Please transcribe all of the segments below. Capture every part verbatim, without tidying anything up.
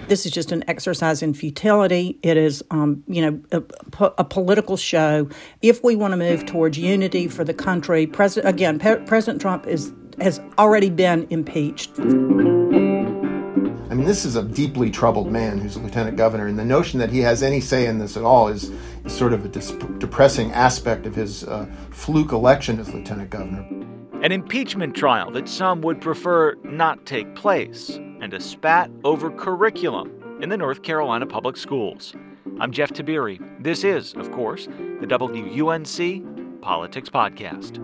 this is just an exercise in futility. It is, um, you know, a, a political show. If we want to move towards unity for the country, President again, Pe- President Trump is has already been impeached. I mean, this is a deeply troubled man who's a lieutenant governor, and the notion that he has any say in this at all is, is sort of a dis- depressing aspect of his uh, fluke election as lieutenant governor. An impeachment trial that some would prefer not take place, and a spat over curriculum in the North Carolina public schools. I'm Jeff Tabiri. This is, of course, the W U N C Politics Podcast.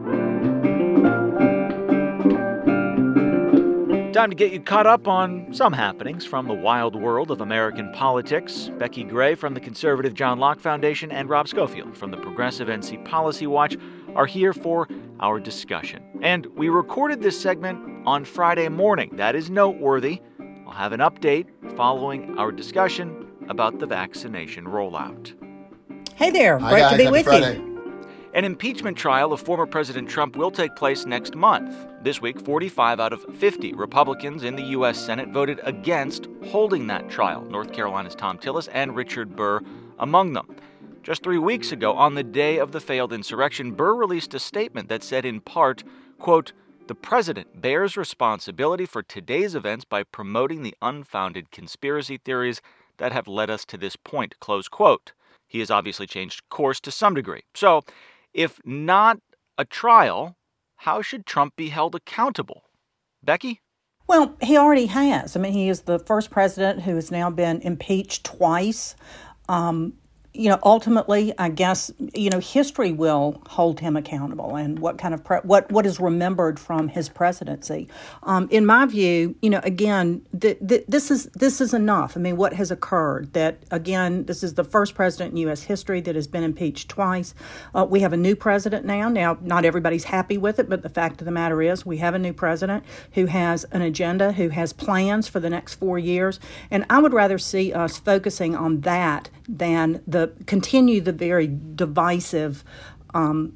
Time to get you caught up on some happenings from the wild world of American politics. Becky Gray from the conservative John Locke Foundation and Rob Schofield from the Progressive N C Policy Watch are here for our discussion. And we recorded this segment on Friday morning. That is noteworthy. I'll have an update following our discussion about the vaccination rollout. Hey there, Hi great guys, to be happy with Friday. you. An impeachment trial of former President Trump will take place next month. This week, forty-five out of fifty Republicans in the U S Senate voted against holding that trial. North Carolina's Thom Tillis and Richard Burr among them. Just three weeks ago, on the day of the failed insurrection, Burr released a statement that said in part, quote, "The president bears responsibility for today's events by promoting the unfounded conspiracy theories that have led us to this point," close quote. He has obviously changed course to some degree. So, if not a trial, how should Trump be held accountable? Becky? Well, he already has. I mean, he is the first president who has now been impeached twice. Um, you know, ultimately, I guess, you know, history will hold him accountable and what kind of, pre- what, what is remembered from his presidency. Um, in my view, you know, again, th- th- this is, this is enough. I mean, what has occurred that, again, this is the first president in U S history that has been impeached twice. Uh, we have a new president now. Now, not everybody's happy with it, but the fact of the matter is we have a new president who has an agenda, who has plans for the next four years. And I would rather see us focusing on that than the continue the very divisive um,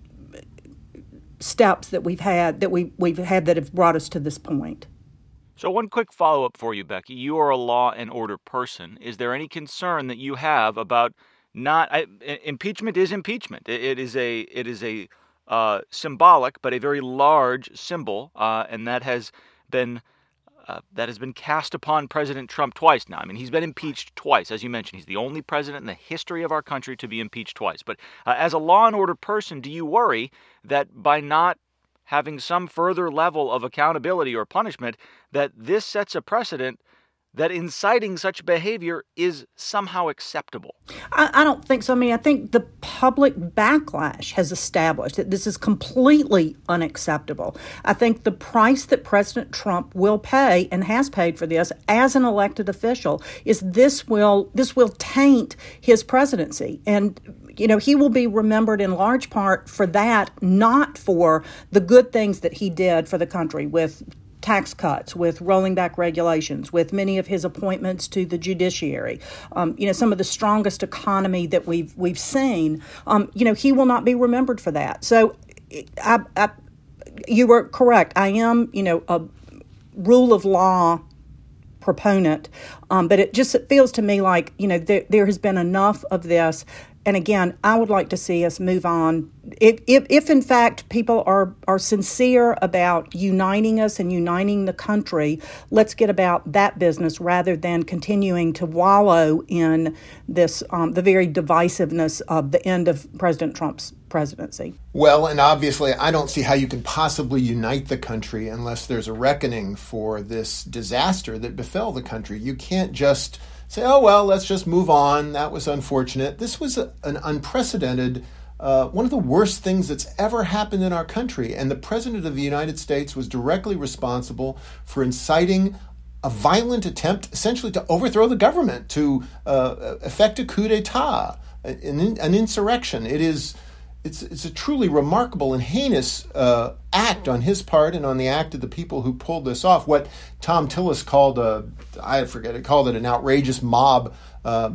steps that we've had that we we've had that have brought us to this point. So one quick follow-up for you, Becky. You are a law and order person. Is there any concern that you have about not I, impeachment is impeachment. It, it is a it is a uh, symbolic but a very large symbol, uh, and that has been. Uh, that has been cast upon President Trump twice now. I mean, he's been impeached twice. As you mentioned, he's the only president in the history of our country to be impeached twice. But uh, as a law and order person, do you worry that by not having some further level of accountability or punishment, that this sets a precedent that inciting such behavior is somehow acceptable? I, I don't think so. I mean, I think the public backlash has established that this is completely unacceptable. I think the price that President Trump will pay and has paid for this as an elected official is this will this will taint his presidency. And you know, he will be remembered in large part for that, not for the good things that he did for the country with tax cuts, with rolling back regulations, with many of his appointments to the judiciary, um, you know, some of the strongest economy that we've we've seen. Um, you know, he will not be remembered for that. So, I, I, you were correct. I am, you know, a rule of law proponent, um, but it just it feels to me like, you know, there, there has been enough of this. And again, I would like to see us move on. If, if, if in fact people are, are sincere about uniting us and uniting the country, let's get about that business rather than continuing to wallow in this um, the very divisiveness of the end of President Trump's presidency. Well, and obviously, I don't see how you can possibly unite the country unless there's a reckoning for this disaster that befell the country. You can't just say, oh, well, let's just move on. That was unfortunate. This was a, an unprecedented, uh, one of the worst things that's ever happened in our country. And the President of the United States was directly responsible for inciting a violent attempt essentially to overthrow the government, to uh, effect a coup d'etat, an, an insurrection. It is It's it's a truly remarkable and heinous uh, act on his part and on the act of the people who pulled this off. What Thom Tillis called a, I forget, it called it an outrageous mob, uh,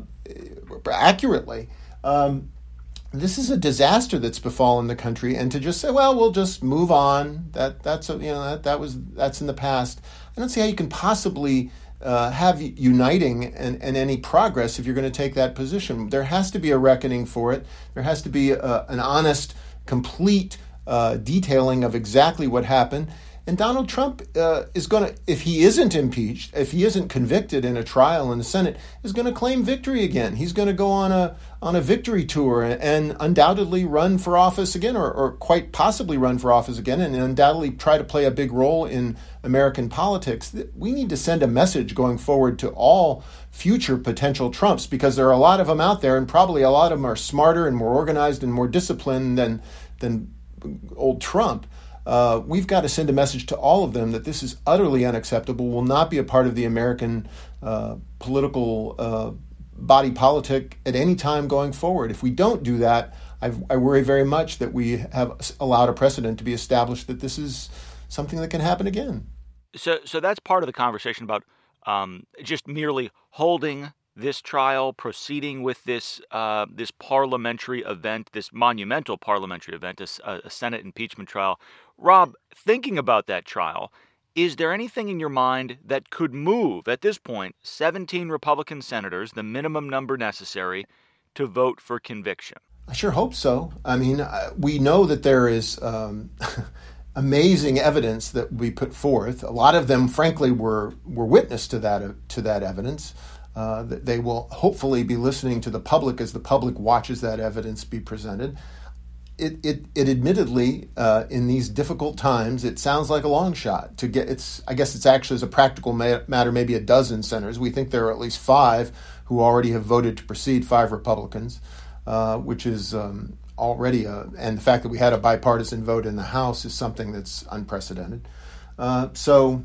accurately. Um, this is a disaster that's befallen the country, and to just say, well, we'll just move on. That that's a, you know that that was that's in the past. I don't see how you can possibly uh, have uniting and, and any progress if you're going to take that position. There has to be a reckoning for it. There has to be a, an honest, complete uh, detailing of exactly what happened. And Donald Trump uh, is going to, if he isn't impeached, if he isn't convicted in a trial in the Senate, is going to claim victory again. He's going to go on a on a victory tour and undoubtedly run for office again, or, or quite possibly run for office again, and undoubtedly try to play a big role in American politics. We need to send a message going forward to all future potential Trumps, because there are a lot of them out there, and probably a lot of them are smarter and more organized and more disciplined than than old Trump. Uh, we've got to send a message to all of them that this is utterly unacceptable, will not be a part of the American uh, political uh, body politic at any time going forward. If we don't do that, I've, I worry very much that we have allowed a precedent to be established that this is something that can happen again. So, so that's part of the conversation about um, just merely holding this trial, proceeding with this uh, this parliamentary event, this monumental parliamentary event, a, a Senate impeachment trial. Rob, thinking about that trial, is there anything in your mind that could move, at this point, seventeen Republican senators, the minimum number necessary, to vote for conviction? I sure hope so. I mean, we know that there is um, amazing evidence that we put forth. A lot of them, frankly, were were witness to that to that evidence. Uh, that they will hopefully be listening to the public as the public watches that evidence be presented. It, it, it admittedly, uh, in these difficult times, it sounds like a long shot to get. It's, I guess it's actually, as a practical ma- matter, maybe a dozen senators. We think there are at least five who already have voted to proceed, five Republicans, uh, which is um, already, a, and the fact that we had a bipartisan vote in the House is something that's unprecedented. Uh, so,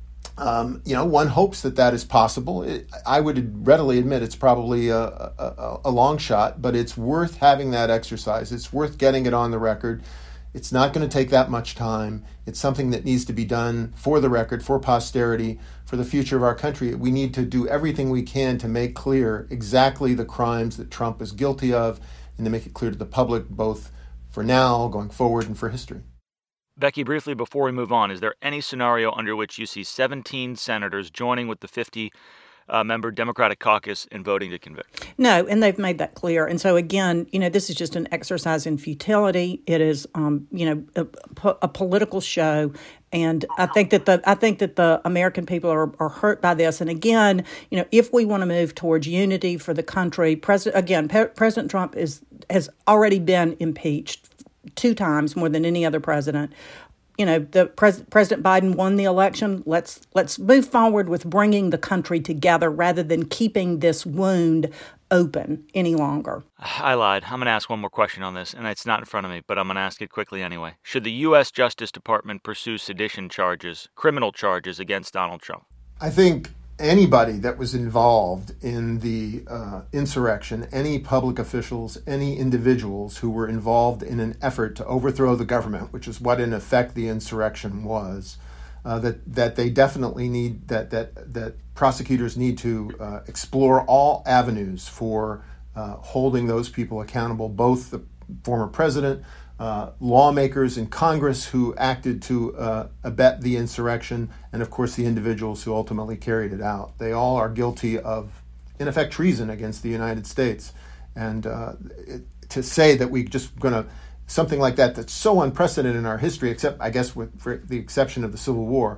Um, you know, one hopes that that is possible. It, I would readily admit it's probably a, a, a long shot, but it's worth having that exercise. It's worth getting it on the record. It's not going to take that much time. It's something that needs to be done for the record, for posterity, for the future of our country. We need to do everything we can to make clear exactly the crimes that Trump is guilty of, and to make it clear to the public, both for now, going forward, and for history. Becky, briefly before we move on, is there any scenario under which you see seventeen senators joining with the fifty-member uh, Democratic caucus in voting to convict? No, and they've made that clear. And so, again, you know, this is just an exercise in futility. It is, um, you know, a, a political show. And I think that the I think that the American people are, are hurt by this. And again, you know, if we want to move towards unity for the country, President again, Pe- President Trump is has already been impeached two times, more than any other president. You know, the pres- President Biden won the election. Let's let's move forward with bringing the country together rather than keeping this wound open any longer. I lied. I'm going to ask one more question on this, and it's not in front of me, but I'm going to ask it quickly anyway. Should the U S Justice Department pursue sedition charges, criminal charges against Donald Trump? I think anybody that was involved in the uh, insurrection, any public officials, any individuals who were involved in an effort to overthrow the government, which is what in effect the insurrection was, uh, that that they definitely need, that that that prosecutors need to uh, explore all avenues for uh, holding those people accountable, both the former president, Uh, lawmakers in Congress who acted to uh, abet the insurrection, and of course the individuals who ultimately carried it out. They all are guilty of, in effect, treason against the United States. And uh, it, to say that we're just going to, something like that that's so unprecedented in our history, except I guess with for the exception of the Civil War,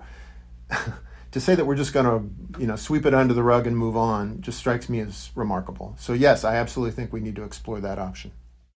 to say that we're just going to, you know, sweep it under the rug and move on just strikes me as remarkable. So yes, I absolutely think we need to explore that option.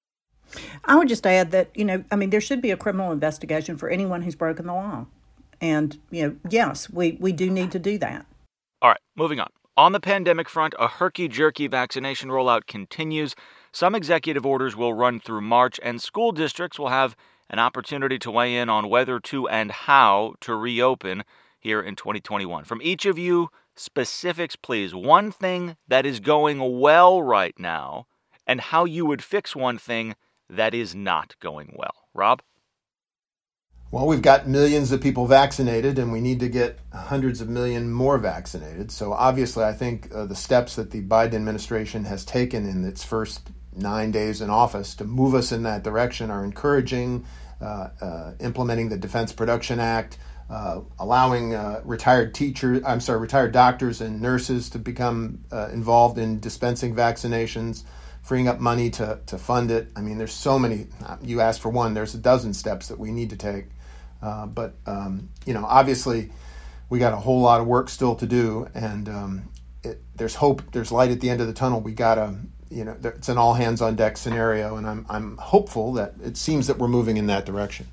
I would just add that, you know, I mean, there should be a criminal investigation for anyone who's broken the law. And, you know, yes, we, we do need to do that. All right, moving on. On the pandemic front, a herky-jerky vaccination rollout continues. Some executive orders will run through March, and school districts will have an opportunity to weigh in on whether to and how to reopen here in twenty twenty-one. From each of you, specifics, please. One thing that is going well right now, and how you would fix one thing that is not going well. Rob? Well, we've got millions of people vaccinated, and we need to get hundreds of million more vaccinated. So obviously, I think uh, the steps that the Biden administration has taken in its first nine days in office to move us in that direction are encouraging. Uh, uh, implementing the Defense Production Act, uh, allowing uh, retired teachers, I'm sorry, retired doctors and nurses to become uh, involved in dispensing vaccinations, freeing up money to, to fund it. I mean, there's so many. You asked for one. There's a dozen steps that we need to take. Uh, but, um, you know, obviously we got a whole lot of work still to do. And um, it, there's hope. There's light at the end of the tunnel. We got to, you know, it's an all hands on deck scenario. And I'm I'm hopeful that it seems that we're moving in that direction.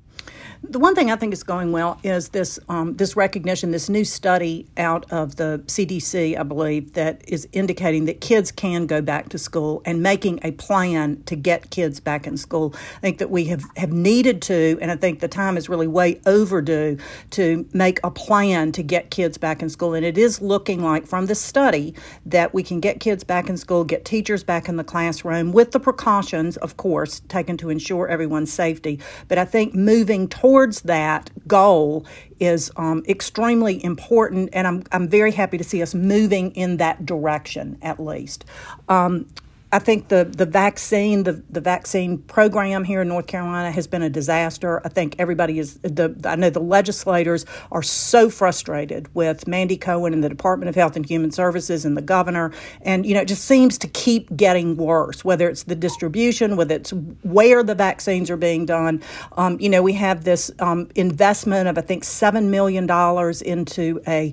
The one thing I think is going well is this um, this recognition, this new study out of the C D C, I believe, that is indicating that kids can go back to school and making a plan to get kids back in school. I think that we have, have needed to, and I think the time is really way overdue to make a plan to get kids back in school. And it is looking like from the study that we can get kids back in school, get teachers back in the classroom with the precautions, of course, taken to ensure everyone's safety. But I think moving towards Towards that goal is um, extremely important, and I'm I'm very happy to see us moving in that direction at least. Um, I think the, the vaccine, the, the vaccine program here in North Carolina has been a disaster. I think everybody is, the I know the legislators are so frustrated with Mandy Cohen and the Department of Health and Human Services and the governor. And, you know, it just seems to keep getting worse, whether it's the distribution, whether it's where the vaccines are being done. Um, you know, we have this um, investment of, I think, seven million dollars into a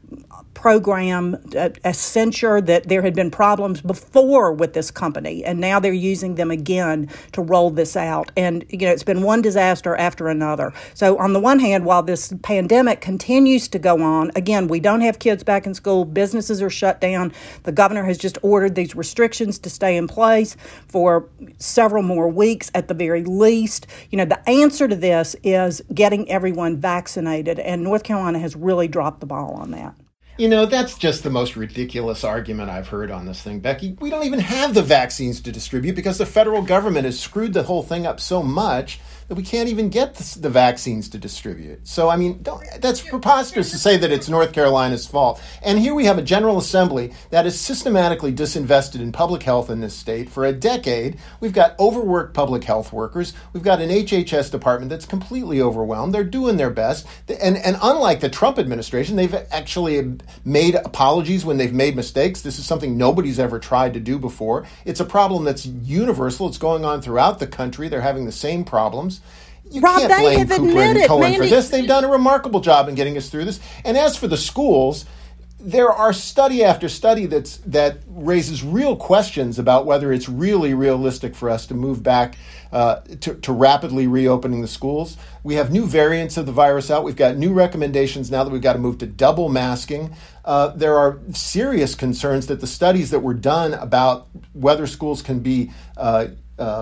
program, a, a censure that there had been problems before with this company, and now they're using them again to roll this out. And, you know, it's been one disaster after another. So on the one hand, while this pandemic continues to go on, again, we don't have kids back in school, businesses are shut down. The governor has just ordered these restrictions to stay in place for several more weeks at the very least. You know, the answer to this is getting everyone vaccinated, and North Carolina has really dropped the ball on that. You know, that's just the most ridiculous argument I've heard on this thing, Becky. We don't even have the vaccines to distribute because the federal government has screwed the whole thing up so much that we can't even get the, the vaccines to distribute. So, I mean, don't, that's preposterous to say that it's North Carolina's fault. And here we have a General Assembly that is systematically disinvested in public health in this state for a decade. We've got overworked public health workers. We've got an H H S department that's completely overwhelmed. They're doing their best. And, and unlike the Trump administration, they've actually made apologies when they've made mistakes. This is something nobody's ever tried to do before. It's a problem that's universal. It's going on throughout the country. They're having the same problems. You Rob, can't blame Cooper admitted, and Cohen Mandy, for this. They've done a remarkable job in getting us through this. And as for the schools, there are study after study that's that raises real questions about whether it's really realistic for us to move back uh, to, to rapidly reopening the schools. We have new variants of the virus out. We've got new recommendations now that we've got to move to double masking. Uh, there are serious concerns that the studies that were done about whether schools can be uh, uh,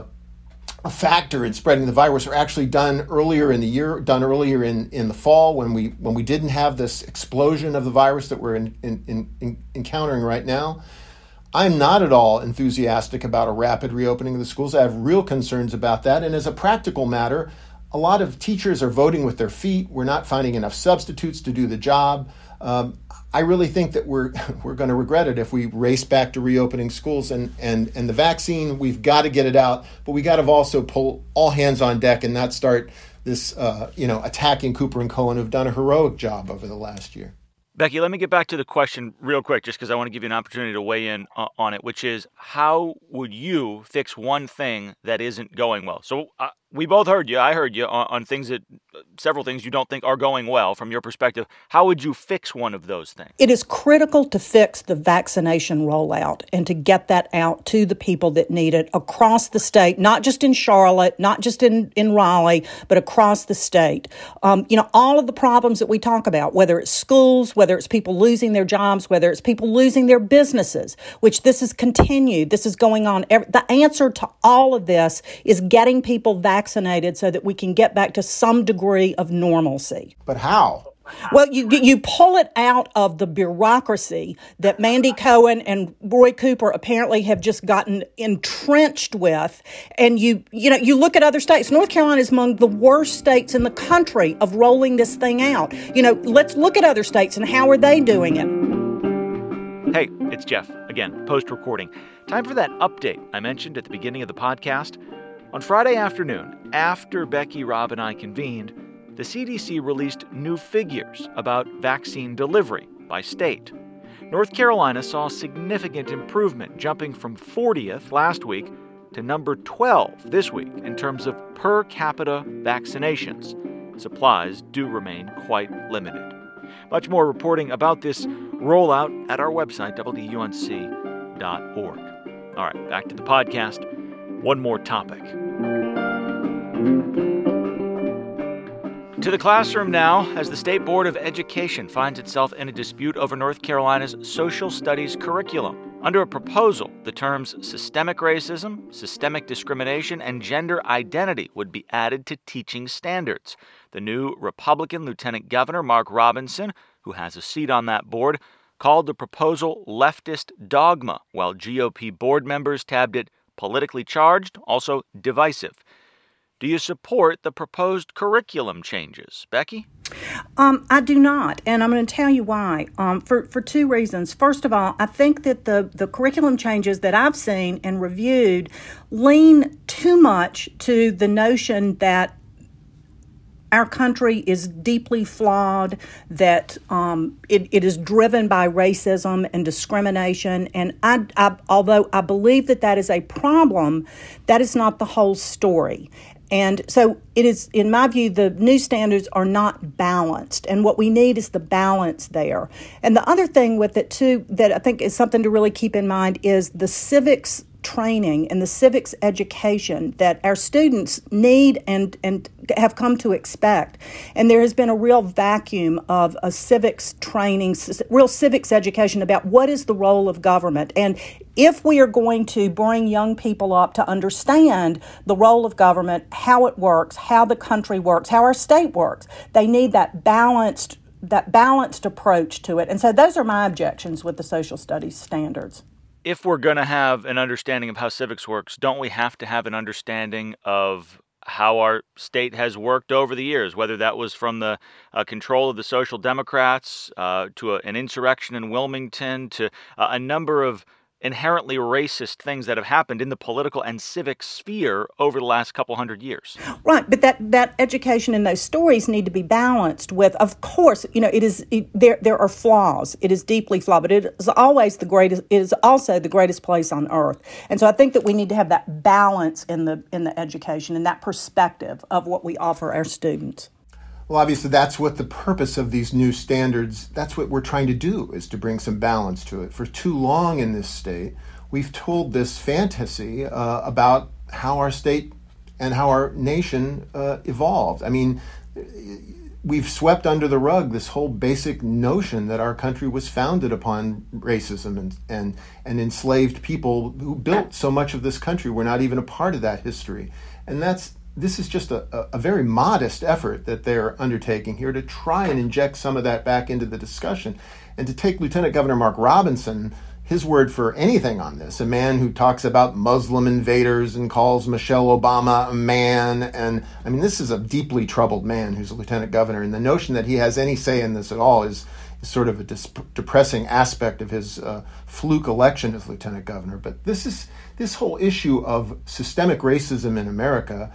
a factor in spreading the virus are actually done earlier in the year, done earlier in, in the fall when we when we didn't have this explosion of the virus that we're in, in, in, in encountering right now. I'm not at all enthusiastic about a rapid reopening of the schools. I have real concerns about that. And as a practical matter, a lot of teachers are voting with their feet. We're not finding enough substitutes to do the job. Um, I really think that we're we're going to regret it if we race back to reopening schools, and, and, and the vaccine, we've got to get it out, but we got to also pull all hands on deck and not start this, uh, you know, attacking Cooper and Cohen, who've done a heroic job over the last year. Becky, let me get back to the question real quick, just because I want to give you an opportunity to weigh in uh, on it, which is how would you fix one thing that isn't going well? So uh, we both heard you. I heard you on, on things that uh, several things you don't think are going well from your perspective. How would you fix one of those things? It is critical to fix the vaccination rollout and to get that out to the people that need it across the state, not just in Charlotte, not just in, in Raleigh, but across the state. Um, you know, all of the problems that we talk about, whether it's schools, whether it's people losing their jobs, whether it's people losing their businesses, which this is continued, this is going on. The answer to all of this is getting people vaccinated so that we can get back to some degree of normalcy. But how? Well, you you pull it out of the bureaucracy that Mandy Cohen and Roy Cooper apparently have just gotten entrenched with, and you you know you look at other states. North Carolina is among the worst states in the country of rolling this thing out. You know, let's look at other states and how are they doing it. Hey, it's Jeff again, post-recording. Time for that update I mentioned at the beginning of the podcast. On Friday afternoon, after Becky, Rob, and I convened, the C D C released new figures about vaccine delivery by state. North Carolina saw significant improvement, jumping from fortieth last week to number twelve this week in terms of per capita vaccinations. Supplies do remain quite limited. Much more reporting about this rollout at our website, W D U N C dot org. All right, back to the podcast. One more topic. To the classroom now, as the State Board of Education finds itself in a dispute over North Carolina's social studies curriculum. Under a proposal, the terms systemic racism, systemic discrimination, and gender identity would be added to teaching standards. The new Republican Lieutenant Governor, Mark Robinson, who has a seat on that board, called the proposal leftist dogma, while G O P board members tabbed it politically charged, also divisive. Do you support the proposed curriculum changes, Becky? Um, I do not, and I'm going to tell you why. Um, for, for two reasons. First of all, I think that the, the curriculum changes that I've seen and reviewed lean too much to the notion that our country is deeply flawed, that um, it, it is driven by racism and discrimination. And I, I, although I believe that that is a problem, that is not the whole story. And so it is, in my view, the new standards are not balanced. And what we need is the balance there. And the other thing with it, too, that I think is something to really keep in mind is the civics training and the civics education that our students need and, and have come to expect. And there has been a real vacuum of a civics training, real civics education about what is the role of government. And if we are going to bring young people up to understand the role of government, how it works, how the country works, how our state works, they need that balanced, that balanced approach to it. And so those are my objections with the social studies standards. If we're going to have an understanding of how civics works, don't we have to have an understanding of how our state has worked over the years, whether that was from the uh, control of the Social Democrats uh, to a, an insurrection in Wilmington to uh, a number of inherently racist things that have happened in the political and civic sphere over the last couple hundred years. Right, but that, that education and those stories need to be balanced with, of course, you know, it is it, there there are flaws. It is deeply flawed, but it is always the greatest. It is also the greatest place on earth. And so I think that we need to have that balance in the in the education and that perspective of what we offer our students. Well, obviously, that's what the purpose of these new standards, that's what we're trying to do, is to bring some balance to it. For too long in this state, we've told this fantasy uh, about how our state and how our nation uh, evolved. I mean, we've swept under the rug this whole basic notion that our country was founded upon racism and, and, and enslaved people who built so much of this country. We're not even a part of that history. And that's This is just a, a very modest effort that they're undertaking here to try and inject some of that back into the discussion. And to take Lieutenant Governor Mark Robinson, his word for anything on this, a man who talks about Muslim invaders and calls Michelle Obama a man. And I mean, this is a deeply troubled man who's a lieutenant governor. And the notion that he has any say in this at all is, is sort of a dis- depressing aspect of his uh, fluke election as lieutenant governor. But this is this whole issue of systemic racism in America.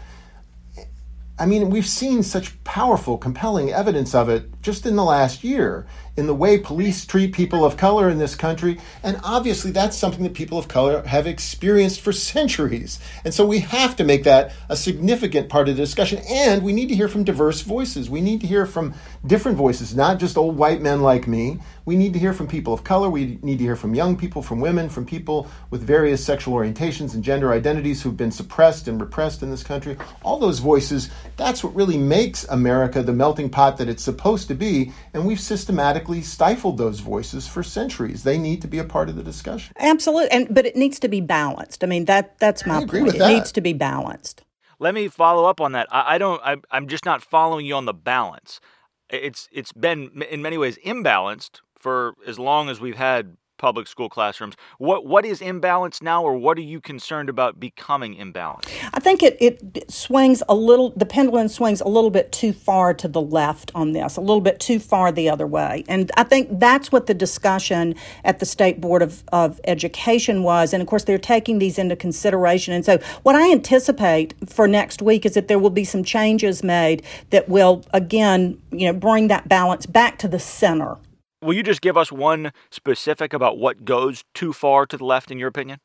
I mean, we've seen such powerful, compelling evidence of it just in the last year in the way police treat people of color in this country. And obviously, that's something that people of color have experienced for centuries. And so we have to make that a significant part of the discussion. And we need to hear from diverse voices. We need to hear from different voices, not just old white men like me. We need to hear from people of color. We need to hear from young people, from women, from people with various sexual orientations and gender identities who've been suppressed and repressed in this country. All those voices, that's what really makes America the melting pot that it's supposed to be. And we've systematically stifled those voices for centuries. They need to be a part of the discussion. Absolutely. And but it needs to be balanced. I mean, that that's my I agree point. with It that. needs to be balanced. Let me follow up on that. I, I don't. I, I'm just not following you on the balance. It's it's been in many ways imbalanced for as long as we've had public school classrooms. What what is imbalanced now, or what are you concerned about becoming imbalanced? I think it, it swings a little, the pendulum swings a little bit too far to the left on this, a little bit too far the other way. And I think that's what the discussion at the State Board of, of Education was. And of course, they're taking these into consideration. And so what I anticipate for next week is that there will be some changes made that will, again, you know, bring that balance back to the center. Will you just give us one specific about what goes too far to the left, in your opinion?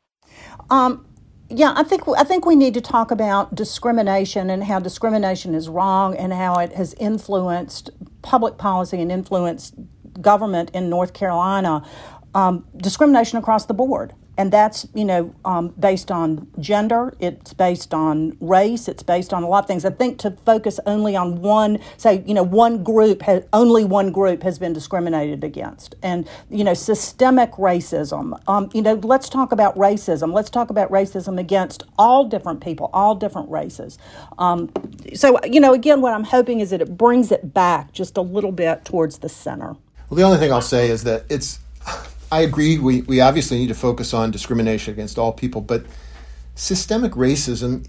Um, yeah, I think I think we need to talk about discrimination and how discrimination is wrong and how it has influenced public policy and influenced government in North Carolina. Um, discrimination across the board. And that's, you know, um, based on gender, it's based on race, it's based on a lot of things. I think to focus only on one, say, you know, one group, has, only one group has been discriminated against. And, you know, systemic racism, um, you know, let's talk about racism. Let's talk about racism against all different people, all different races. Um, so, you know, again, what I'm hoping is that it brings it back just a little bit towards the center. Well, the only thing I'll say is that it's... I agree, we, we obviously need to focus on discrimination against all people, but systemic racism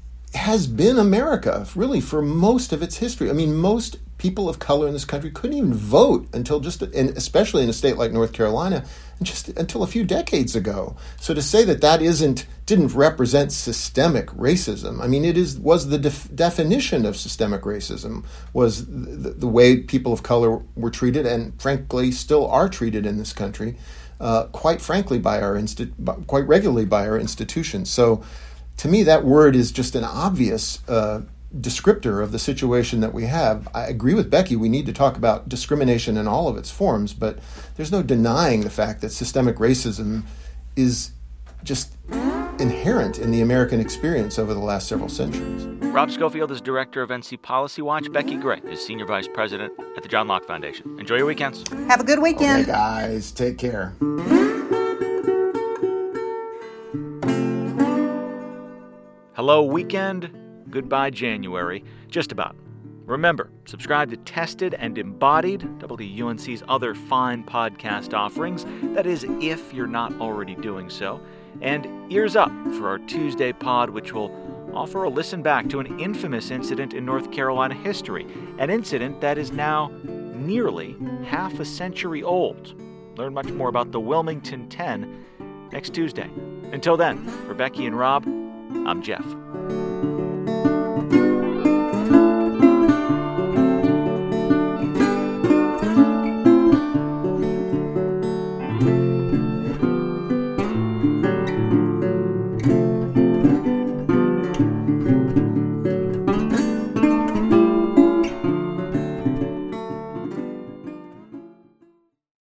has been America, really, for most of its history. I mean, most people of color in this country couldn't even vote until just, and especially in a state like North Carolina, just until a few decades ago. So to say that that isn't, didn't represent systemic racism, I mean, it is was the def- definition of systemic racism, was the, the way people of color were treated and, frankly, still are treated in this country, uh, quite frankly, by our insti- quite regularly by our institutions. So to me, that word is just an obvious uh, descriptor of the situation that we have. I agree with Becky, we need to talk about discrimination in all of its forms, but there's no denying the fact that systemic racism is just inherent in the American experience over the last several centuries. Rob Schofield is director of N C Policy Watch. Becky Gray is senior vice president at the John Locke Foundation. Enjoy your weekends. Have a good weekend. Okay, guys, take care. Hello, weekend. Goodbye, January. Just about. Remember, subscribe to Tested and Embodied, W U N C's other fine podcast offerings. That is, if you're not already doing so. And Ears Up for our Tuesday pod, which will offer a listen back to an infamous incident in North Carolina history, an incident that is now nearly half a century old. Learn much more about the Wilmington ten next Tuesday. Until then, for Becky and Rob, I'm Jeff.